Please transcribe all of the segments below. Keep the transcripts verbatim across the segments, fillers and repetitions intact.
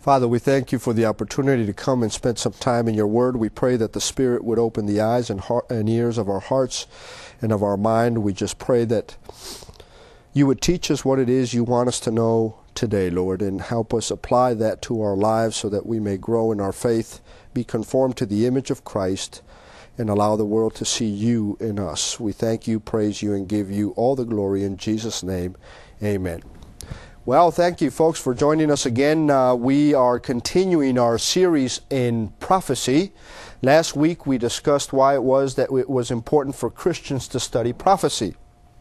Father, we thank you for the opportunity to come and spend some time in your word. We pray that the Spirit would open the eyes and, heart and ears of our hearts and of our mind. We just pray that you would teach us what it is you want us to know today, Lord, and help us apply that to our lives so that we may grow in our faith, be conformed to the image of Christ, and allow the world to see you in us. We thank you, praise you, and give you all the glory in Jesus' name. Amen. Well, thank you, folks, for joining us again. Uh, we are continuing our series in prophecy. Last week, we discussed why it was that it was important for Christians to study prophecy.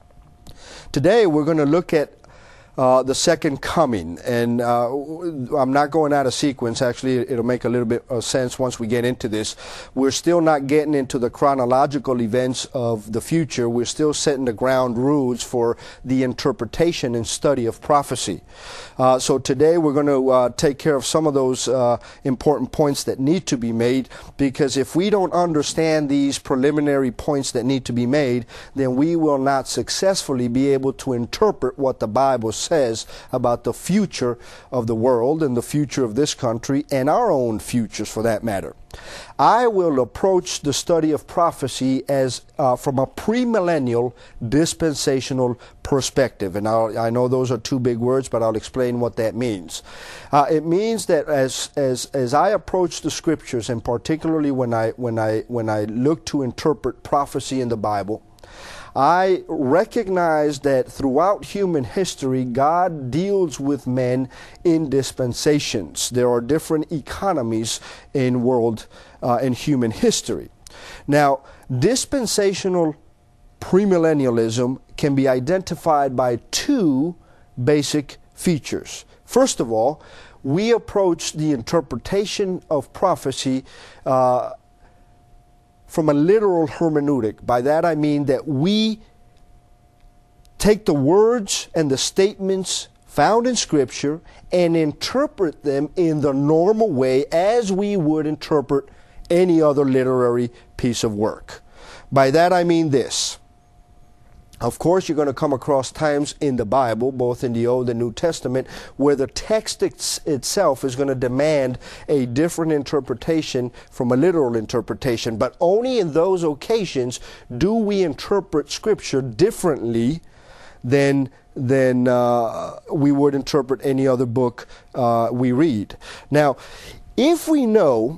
Today, we're going to look at Uh, the second coming, and uh, I'm not going out of sequence. Actually, it'll make a little bit of sense once we get into this. We're still not getting into the chronological events of the future. We're still setting the ground rules for the interpretation and study of prophecy. Uh, so today we're going to uh, take care of some of those uh, important points that need to be made, because if we don't understand these preliminary points that need to be made, then we will not successfully be able to interpret what the Bible says says about the future of the world and the future of this country and our own futures for that matter. I will approach the study of prophecy as uh, from a premillennial dispensational perspective. And I'll, I know those are two big words, but I'll explain what that means. Uh, it means that as as as I approach the scriptures, and particularly when I when I when I look to interpret prophecy in the Bible, I recognize that throughout human history, God deals with men in dispensations. There are different economies in world, uh, in human history. Now, dispensational premillennialism can be identified by two basic features. First of all, we approach the interpretation of prophecy uh, from a literal hermeneutic. By that I mean that we take the words and the statements found in Scripture and interpret them in the normal way as we would interpret any other literary piece of work. By that I mean this. Of course, you're going to come across times in the Bible, both in the Old and New Testament, where the text it's, itself is going to demand a different interpretation from a literal interpretation. But only in those occasions do we interpret Scripture differently than, than uh, we would interpret any other book uh, we read. Now, if we know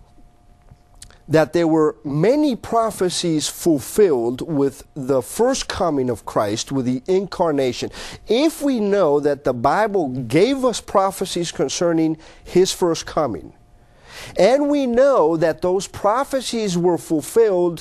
that there were many prophecies fulfilled with the first coming of Christ, with the incarnation, if we know that the Bible gave us prophecies concerning His first coming, and we know that those prophecies were fulfilled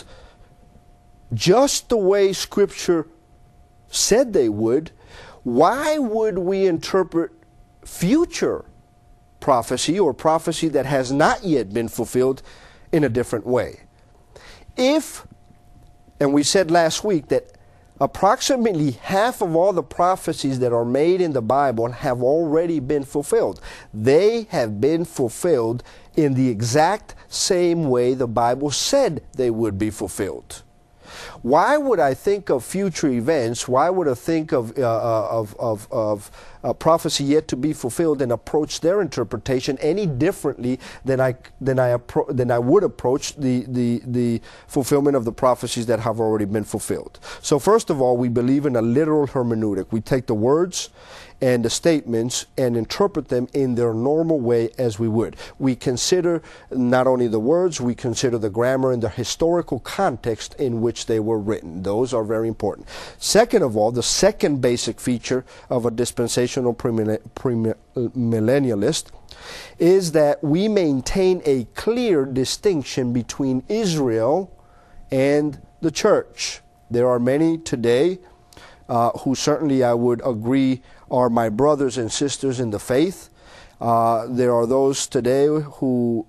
just the way Scripture said they would, why would we interpret future prophecy or prophecy that has not yet been fulfilled in a different way? If, and we said last week that approximately half of all the prophecies that are made in the Bible have already been fulfilled. They have been fulfilled in the exact same way the Bible said they would be fulfilled. Why would I think of future events? Why would I think of uh, of of, of uh, prophecy yet to be fulfilled and approach their interpretation any differently than I than I appro- than I would approach the the the fulfillment of the prophecies that have already been fulfilled? So first of all, we believe in a literal hermeneutic. We take the words and the statements and interpret them in their normal way as we would. We consider not only the words, we consider the grammar and the historical context in which they were written. Those are very important. Second of all, the second basic feature of a dispensational premillennialist is that we maintain a clear distinction between Israel and the church. There are many today uh, who certainly I would agree are my brothers and sisters in the faith. Uh, there are those today who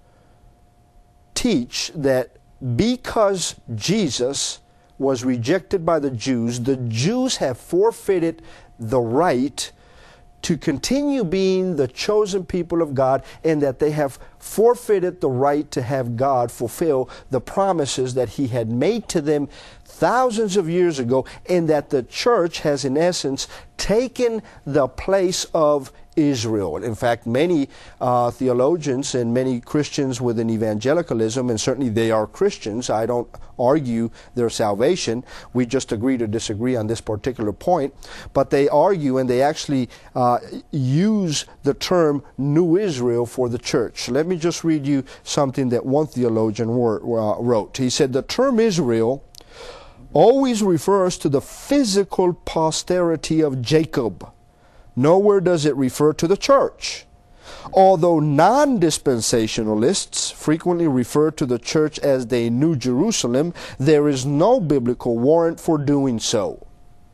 teach that because Jesus was rejected by the Jews, the Jews have forfeited the right to continue being the chosen people of God, and that they have forfeited the right to have God fulfill the promises that He had made to them thousands of years ago, and that the church has in essence taken the place of Israel. In fact, many uh, theologians and many Christians within evangelicalism, and certainly they are Christians, I don't argue their salvation, we just agree to disagree on this particular point, but they argue and they actually uh, use the term New Israel for the church. Let me just read you something that one theologian wrote. He said, the term Israel always refers to the physical posterity of Jacob. Nowhere does it refer to the church. Although non-dispensationalists frequently refer to the church as the New Jerusalem, there is no biblical warrant for doing so.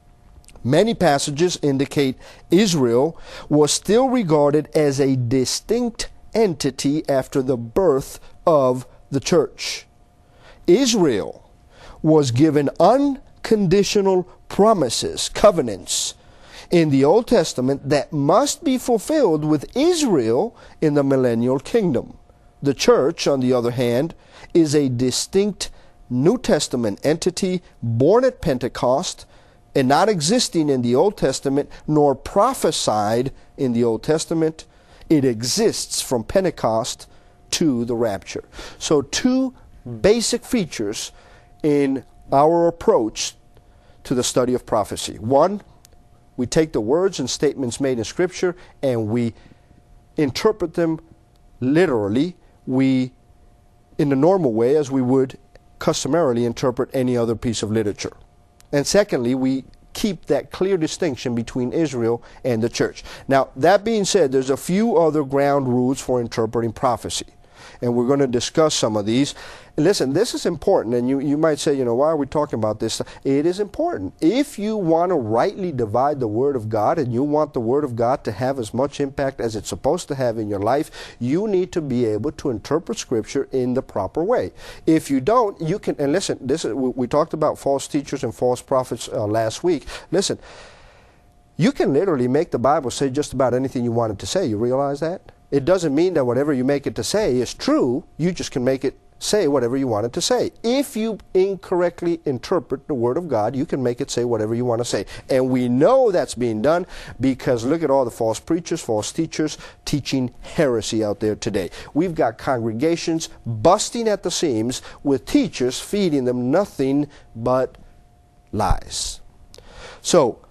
Many passages indicate Israel was still regarded as a distinct entity after the birth of the church. Israel was given unconditional promises, covenants, in the Old Testament that must be fulfilled with Israel in the millennial kingdom. The church, on the other hand, is a distinct New Testament entity born at Pentecost and not existing in the Old Testament nor prophesied in the Old Testament. It exists from Pentecost to the rapture. So two basic features in our approach to the study of prophecy. One, we take the words and statements made in Scripture and we interpret them literally. We, in the normal way, as we would customarily interpret any other piece of literature. And secondly, we keep that clear distinction between Israel and the church. Now, that being said, there's a few other ground rules for interpreting prophecy. And we're going to discuss some of these. Listen, this is important, and you, you might say, you know, why are we talking about this? It is important. If you want to rightly divide the Word of God and you want the Word of God to have as much impact as it's supposed to have in your life, you need to be able to interpret Scripture in the proper way. If you don't, you can, and listen, this is, we, we talked about false teachers and false prophets uh, last week. Listen, you can literally make the Bible say just about anything you want it to say. You realize that? It doesn't mean that whatever you make it to say is true. You just can make it say whatever you want it to say. If you incorrectly interpret the Word of God, you can make it say whatever you want to say. And we know that's being done because look at all the false preachers, false teachers teaching heresy out there today. We've got congregations busting at the seams with teachers feeding them nothing but lies. So,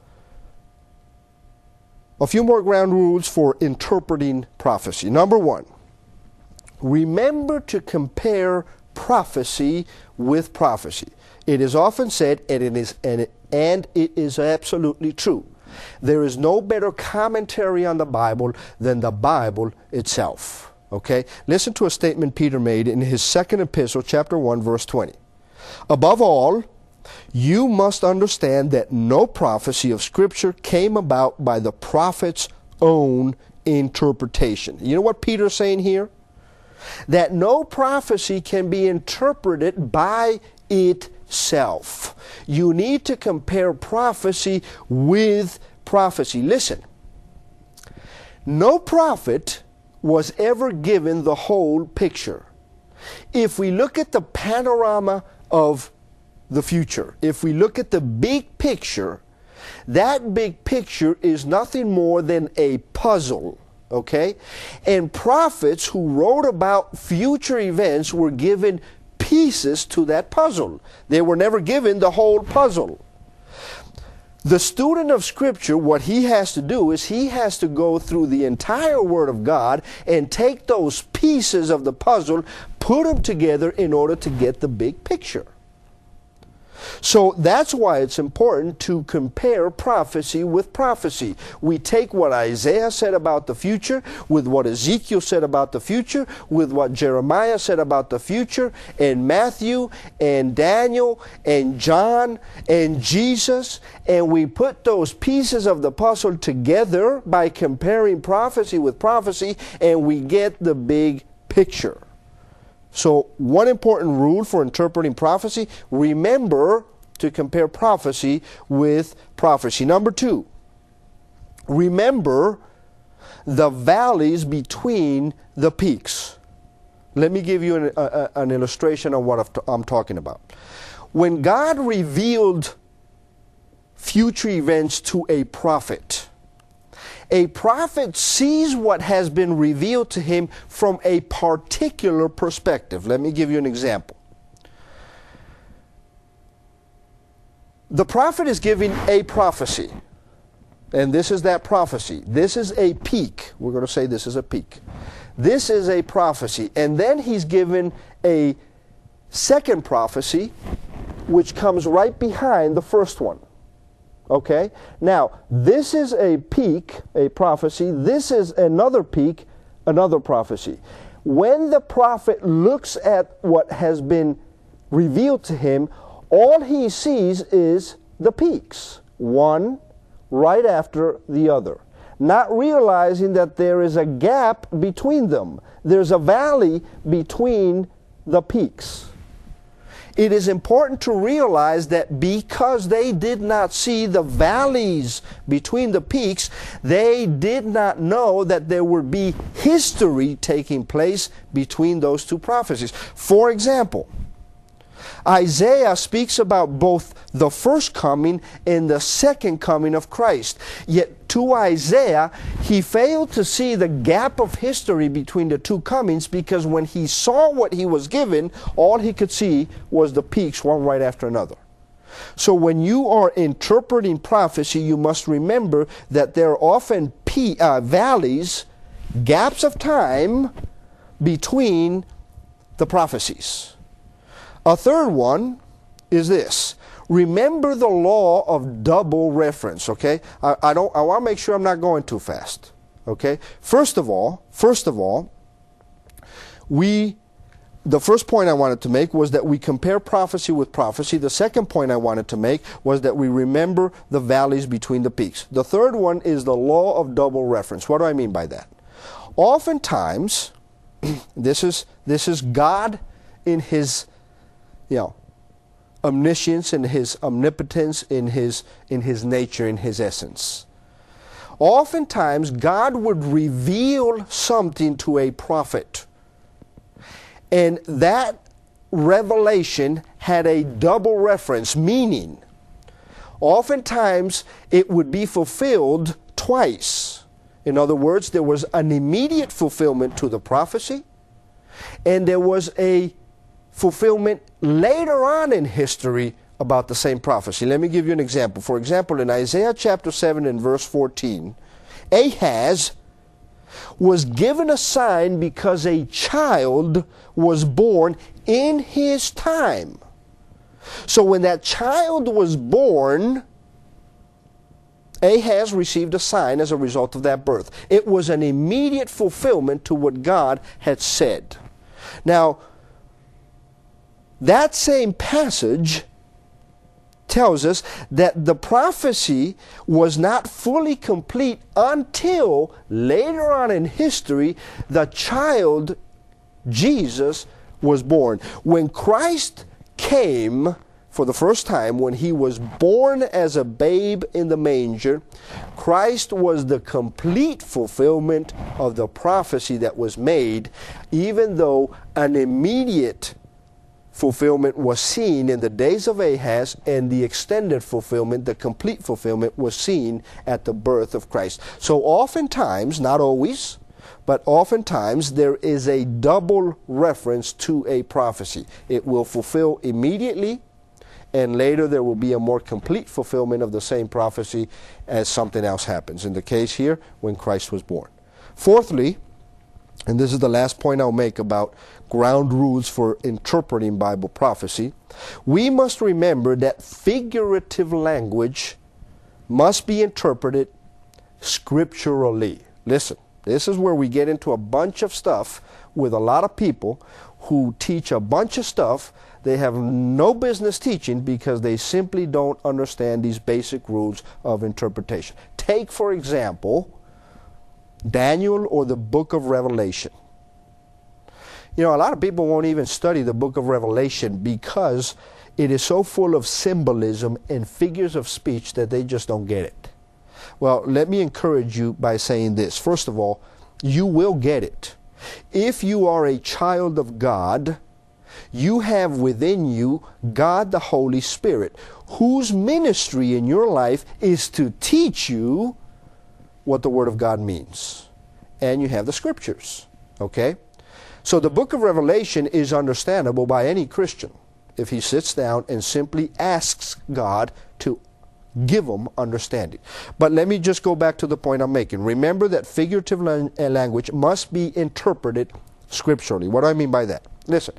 a few more ground rules for interpreting prophecy. Number one, remember to compare prophecy with prophecy. It is often said, and it is, and it, and it is absolutely true, there is no better commentary on the Bible than the Bible itself. Okay? Listen to a statement Peter made in his second epistle, chapter one, verse twenty. Above all, you must understand that no prophecy of Scripture came about by the prophet's own interpretation. You know what Peter's saying here? That no prophecy can be interpreted by itself. You need to compare prophecy with prophecy. Listen, no prophet was ever given the whole picture. If we look at the panorama of the future, if we look at the big picture, that big picture is nothing more than a puzzle, okay? And prophets who wrote about future events were given pieces to that puzzle. They were never given the whole puzzle. The student of Scripture, what he has to do is he has to go through the entire Word of God and take those pieces of the puzzle, put them together in order to get the big picture. So that's why it's important to compare prophecy with prophecy. We take what Isaiah said about the future with what Ezekiel said about the future, with what Jeremiah said about the future, and Matthew and Daniel and John and Jesus, and we put those pieces of the puzzle together by comparing prophecy with prophecy, and we get the big picture. So one important rule for interpreting prophecy, remember to compare prophecy with prophecy. Number two, remember the valleys between the peaks. Let me give you an, a, an illustration on what I'm talking about. When God revealed future events to a prophet, A prophet sees what has been revealed to him from a particular perspective. Let me give you an example. The prophet is giving a prophecy, and this is that prophecy. This is a peak. We're going to say this is a peak. This is a prophecy, and then he's given a second prophecy, which comes right behind the first one. Okay? Now, this is a peak, a prophecy. This is another peak, another prophecy. When the prophet looks at what has been revealed to him, all he sees is the peaks, one right after the other, not realizing that there is a gap between them. There's a valley between the peaks. It is important to realize that because they did not see the valleys between the peaks, they did not know that there would be history taking place between those two prophecies. For example, Isaiah speaks about both the first coming and the second coming of Christ. Yet to Isaiah, he failed to see the gap of history between the two comings, because when he saw what he was given, all he could see was the peaks, one right after another. So when you are interpreting prophecy, you must remember that there are often pe- uh, valleys, gaps of time between the prophecies. A third one is this. Remember the law of double reference, okay? I, I don't I want to make sure I'm not going too fast. Okay? First of all, first of all, we the first point I wanted to make was that we compare prophecy with prophecy. The second point I wanted to make was that we remember the valleys between the peaks. The third one is the law of double reference. What do I mean by that? Oftentimes, this is this is God in his you know, omniscience, in his omnipotence, in his in his nature, in his essence. Oftentimes, God would reveal something to a prophet, and that revelation had a double reference, meaning oftentimes it would be fulfilled twice. In other words, there was an immediate fulfillment to the prophecy, and there was a fulfillment later on in history about the same prophecy. Let me give you an example. For example, in Isaiah chapter seven and verse fourteen, Ahaz was given a sign because a child was born in his time. So when that child was born, Ahaz received a sign as a result of that birth. It was an immediate fulfillment to what God had said. Now, that same passage tells us that the prophecy was not fully complete until later on in history the child Jesus was born. When Christ came for the first time, when he was born as a babe in the manger, Christ was the complete fulfillment of the prophecy that was made, even though an immediate fulfillment was seen in the days of Ahaz, and the extended fulfillment, the complete fulfillment, was seen at the birth of Christ. So oftentimes, not always, but oftentimes there is a double reference to a prophecy. It will fulfill immediately, and later there will be a more complete fulfillment of the same prophecy as something else happens. In the case here, when Christ was born. Fourthly, and this is the last point I'll make about ground rules for interpreting Bible prophecy, we must remember that figurative language must be interpreted scripturally. Listen, this is where we get into a bunch of stuff with a lot of people who teach a bunch of stuff they have no business teaching because they simply don't understand these basic rules of interpretation. Take, for example, Daniel or the book of Revelation. You know, a lot of people won't even study the book of Revelation because it is so full of symbolism and figures of speech that they just don't get it. Well, let me encourage you by saying this. First of all, you will get it. If you are a child of God, you have within you God the Holy Spirit, whose ministry in your life is to teach you what the Word of God means. And you have the Scriptures. Okay? So the book of Revelation is understandable by any Christian if he sits down and simply asks God to give him understanding. But let me just go back to the point I'm making. Remember that figurative language must be interpreted scripturally. What do I mean by that? Listen.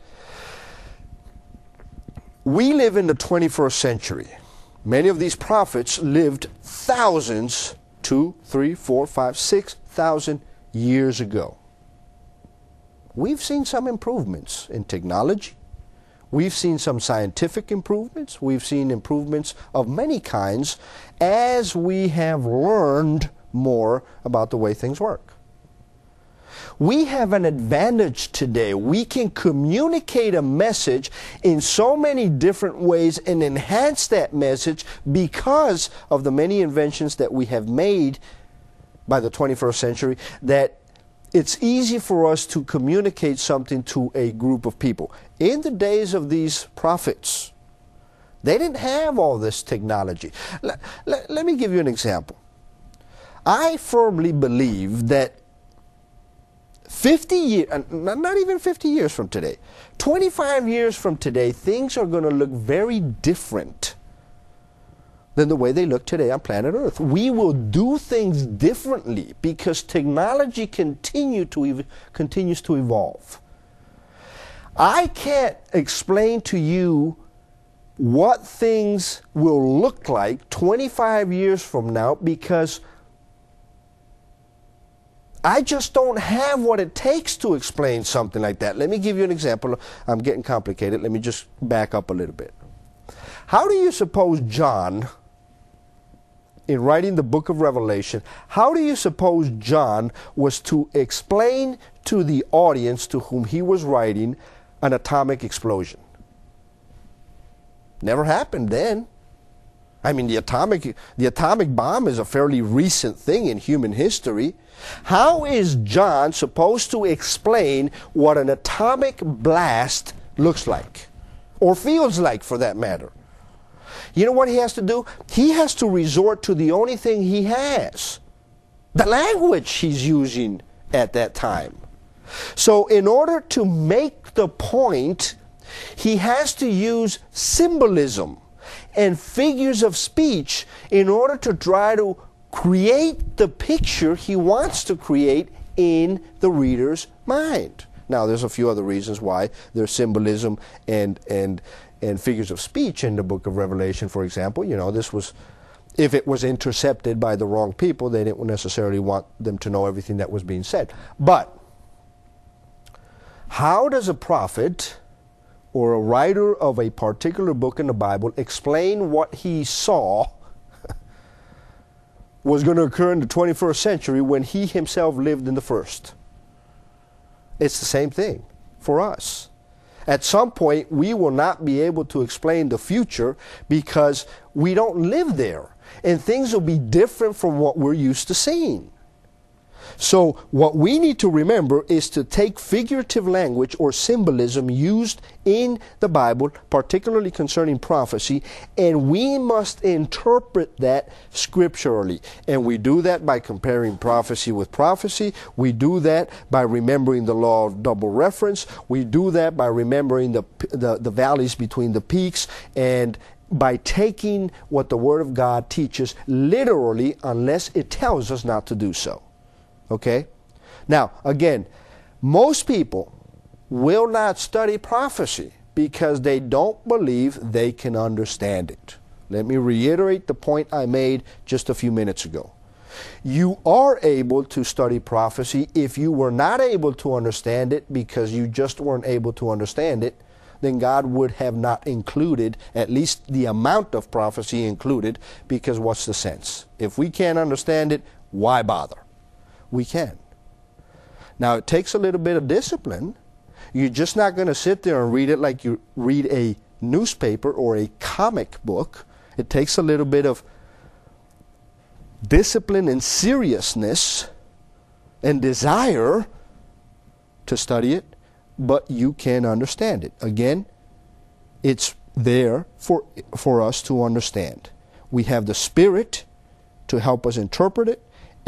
We live in the twenty-first century. Many of these prophets lived thousands, two, three, four, five, six thousand years ago. We've seen some improvements in technology. We've seen some scientific improvements. We've seen improvements of many kinds as we have learned more about the way things work. We have an advantage today. We can communicate a message in so many different ways and enhance that message because of the many inventions that we have made by the twenty-first century, that it's easy for us to communicate something to a group of people. In the days of these prophets, they didn't have all this technology. Let, let, let me give you an example. I firmly believe that fifty years, not even fifty years from today, twenty-five years from today, things are going to look very different than the way they look today on planet Earth. We will do things differently because technology continue to ev- continues to evolve. I can't explain to you what things will look like twenty-five years from now because I just don't have what it takes to explain something like that. Let me give you an example. I'm getting complicated. Let me just back up a little bit. How do you suppose John, in writing the book of Revelation, how do you suppose John was to explain to the audience to whom he was writing an atomic explosion? Never happened then. I mean, the atomic, the atomic bomb is a fairly recent thing in human history. How is John supposed to explain what an atomic blast looks like? Or feels like, for that matter? You know what he has to do? He has to resort to the only thing he has. The language he's using at that time. So in order to make the point, he has to use symbolism and figures of speech in order to try to create the picture he wants to create in the reader's mind. Now, there's a few other reasons why there's symbolism and and and figures of speech in the book of Revelation, for example. You know, this was, if it was intercepted by the wrong people, they didn't necessarily want them to know everything that was being said. But how does a prophet or a writer of a particular book in the Bible explain what he saw was going to occur in the twenty-first century when he himself lived in the first? It's the same thing for us. At some point, we will not be able to explain the future because we don't live there. And things will be different from what we're used to seeing. So what we need to remember is to take figurative language or symbolism used in the Bible, particularly concerning prophecy, and we must interpret that scripturally. And we do that by comparing prophecy with prophecy. We do that by remembering the law of double reference. We do that by remembering the, the, the valleys between the peaks, and by taking what the Word of God teaches literally unless it tells us not to do so. Okay? Now, again, most people will not study prophecy because they don't believe they can understand it. Let me reiterate the point I made just a few minutes ago. You are able to study prophecy. If you were not able to understand it because you just weren't able to understand it, then God would have not included at least the amount of prophecy included, because what's the sense? If we can't understand it, why bother? We can. Now, it takes a little bit of discipline. You're just not going to sit there and read it like you read a newspaper or a comic book. It takes a little bit of discipline and seriousness and desire to study it, but you can understand it. Again, it's there for, for us to understand. We have the Spirit to help us interpret it,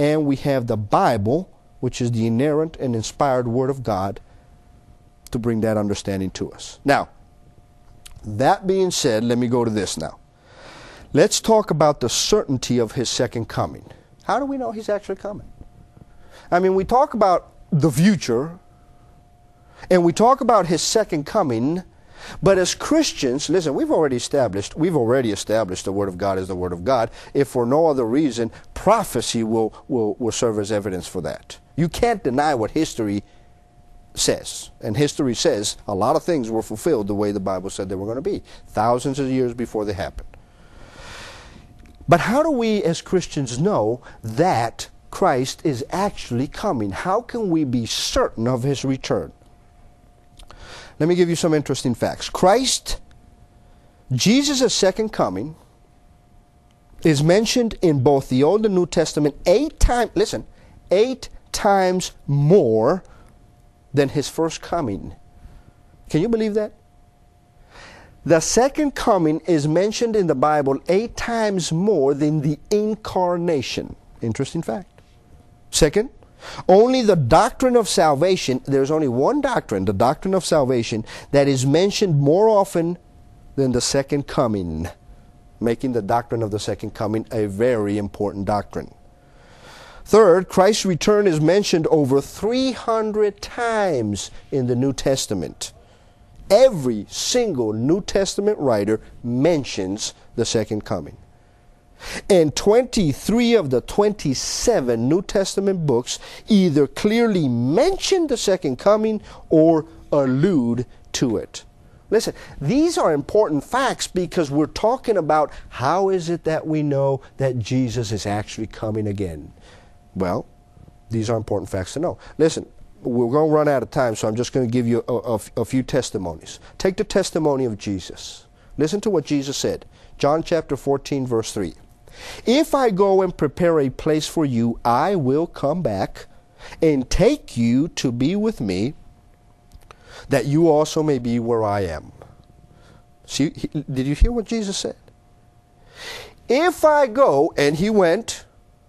and we have the Bible, which is the inerrant and inspired Word of God, to bring that understanding to us. Now, that being said, let me go to this now. Let's talk about the certainty of His second coming. How do we know He's actually coming? I mean, we talk about the future, and we talk about His second coming, but as Christians, listen, we've already established, we've already established the Word of God is the Word of God. If for no other reason, prophecy will, will, will serve as evidence for that. You can't deny what history says. And history says a lot of things were fulfilled the way the Bible said they were going to be, thousands of years before they happened. But how do we as Christians know that Christ is actually coming? How can we be certain of His return? Let me give you some interesting facts. Christ, Jesus' second coming, is mentioned in both the Old and New Testament eight times, listen, eight times more than His first coming. Can you believe that? The second coming is mentioned in the Bible eight times more than the incarnation. Interesting fact. Second, only the doctrine of salvation, there's only one doctrine, the doctrine of salvation, that is mentioned more often than the second coming, making the doctrine of the second coming a very important doctrine. Third, Christ's return is mentioned over three hundred times in the New Testament. Every single New Testament writer mentions the second coming. And twenty-three of the twenty-seven New Testament books either clearly mention the second coming or allude to it. Listen, these are important facts because we're talking about how is it that we know that Jesus is actually coming again. Well, these are important facts to know. Listen, we're going to run out of time, so I'm just going to give you a, a, a few testimonies. Take the testimony of Jesus. Listen to what Jesus said. John chapter fourteen, verse three. If I go and prepare a place for you, I will come back and take you to be with me, that you also may be where I am. See, he, did you hear what Jesus said? If I go, and He went,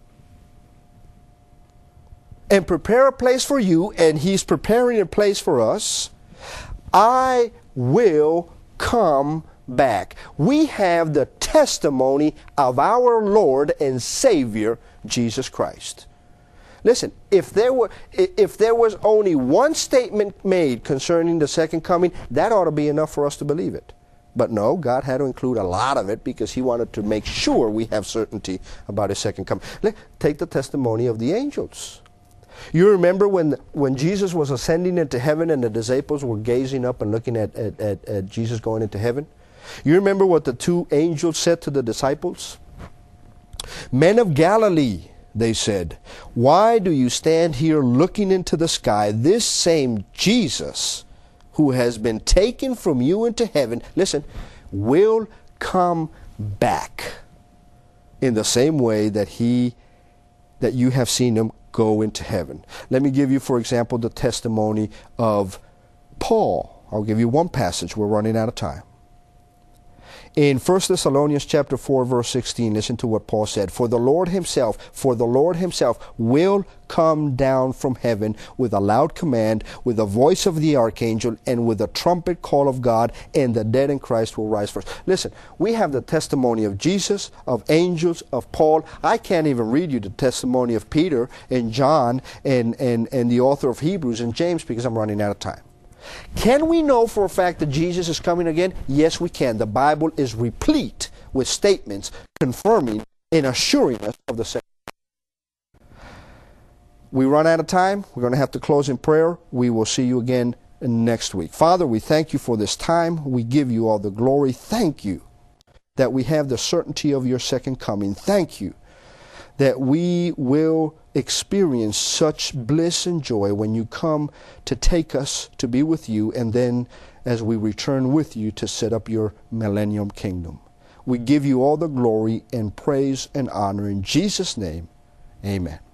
and prepare a place for you, and He's preparing a place for us, I will come back. We have the testimony of our Lord and Savior, Jesus Christ. Listen, if there were, if there was only one statement made concerning the second coming, that ought to be enough for us to believe it. But no, God had to include a lot of it because He wanted to make sure we have certainty about His second coming. Take the testimony of the angels. You remember when when Jesus was ascending into heaven and the disciples were gazing up and looking at, at, at, at Jesus going into heaven? You remember what the two angels said to the disciples? Men of Galilee, they said, why do you stand here looking into the sky? This same Jesus who has been taken from you into heaven, listen, will come back in the same way that he, that you have seen Him go into heaven. Let me give you, for example, the testimony of Paul. I'll give you one passage. We're running out of time. In First Thessalonians chapter four, verse sixteen, listen to what Paul said. For the Lord Himself, for the Lord Himself will come down from heaven with a loud command, with the voice of the archangel, and with the trumpet call of God, and the dead in Christ will rise first. Listen, we have the testimony of Jesus, of angels, of Paul. I can't even read you the testimony of Peter and John and, and, and the author of Hebrews and James because I'm running out of time. Can we know for a fact that Jesus is coming again? Yes, we can. The Bible is replete with statements confirming and assuring us of the second. We run out of time. We're going to have to close in prayer. We will see you again next week. Father, we thank You for this time. We give You all the glory. Thank You that we have the certainty of Your second coming. Thank You that we will experience such bliss and joy when You come to take us to be with You, and then as we return with You to set up Your millennium kingdom. We give You all the glory and praise and honor in Jesus' name. Amen.